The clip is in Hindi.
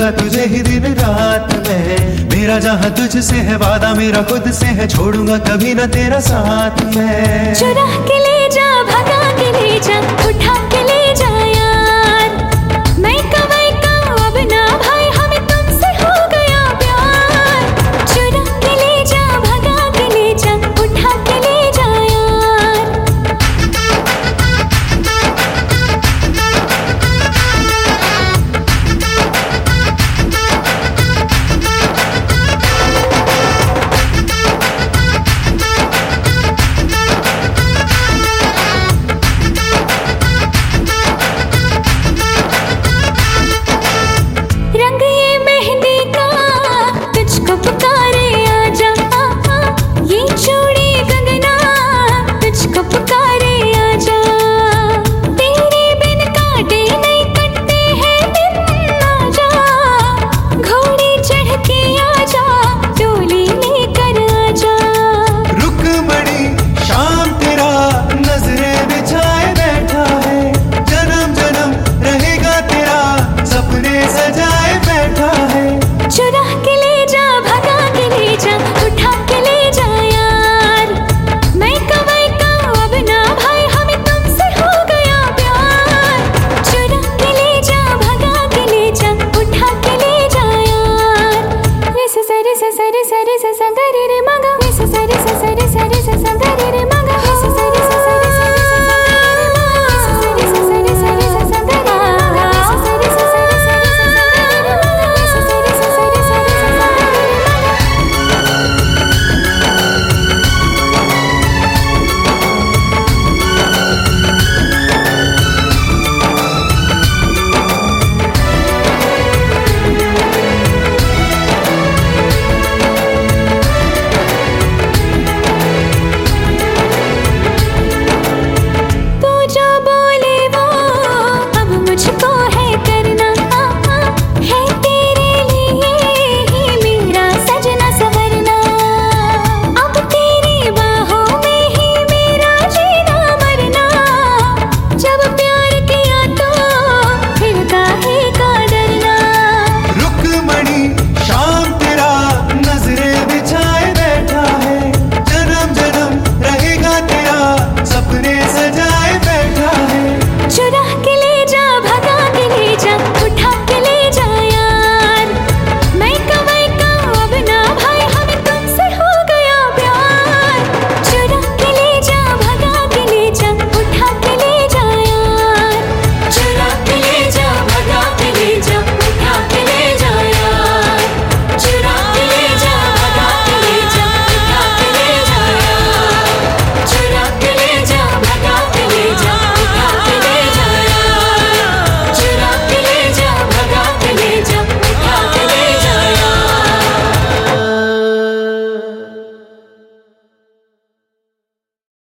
ढूंढूंगा तुझे ही दिन रात में। मेरा जहाँ तुझसे है वादा, मेरा खुद से है, छोड़ूंगा कभी ना तेरा साथ में। चुरा के ले जा, भगा के ले जा, उठा के ले जा यार। मैं कमाई का अब ना भाई, हमें तुमसे हो गया प्यार। चुरा के ले जा, भगा के ले जा, उठा के ले जा यार। रंग ये मेहंदी का तुझको पुकारे आजा, ये चूड़ी कंगना तुझको पुकारे आजा। तेरे बिन काटे नहीं कटते हैं दिन, आजा घोड़ी चढ़ के आजा, डोली लेकर आजा। रुक बड़ी शाम तेरा नजरें बिछाए बैठा है, जन्म जन्म रहेगा तेरा सपने सजाए बैठा है। चुरा के ले जा, भगा के ले जा, उठा के ले जा यार। मैं कमाई का अब ना भाई, हमें तुमसे हो गया प्यार। चुरा के ले जा, भगा के ले जा, उठा के ले जा यार। रे सा रे सा रे सा रे सा सा गा रे रे मा गा, रे सा रे सा रे सा रे सा गा रे रे मा।